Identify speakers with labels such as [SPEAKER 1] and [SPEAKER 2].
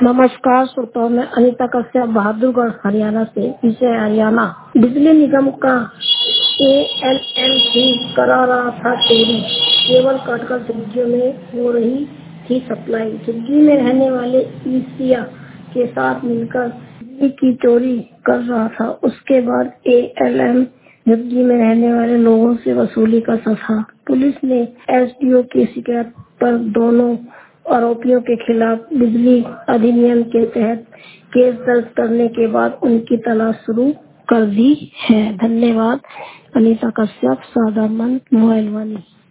[SPEAKER 1] नमस्कार श्रोताओं, मैं अनीता कश्यप बहादुरगढ़ हरियाणा से। विषय हरियाणा बिजली निगम का ALMC करा रहा था चोरी। केबल काटकर झुग्गियों में हो रही थी सप्लाई। झुग्गी में रहने वाले ईसिया के साथ मिलकर बिजली की चोरी कर रहा था। उसके बाद ALM झुग्गी में रहने वाले लोगों से वसूली करता था। पुलिस ने SDO की शिकायत पर दोनों आरोपियों के खिलाफ बिजली अधिनियम के तहत केस दर्ज करने के बाद उनकी तलाश शुरू कर दी है। धन्यवाद। अनीता कश्यप, सादामन, मोबाइल वाली।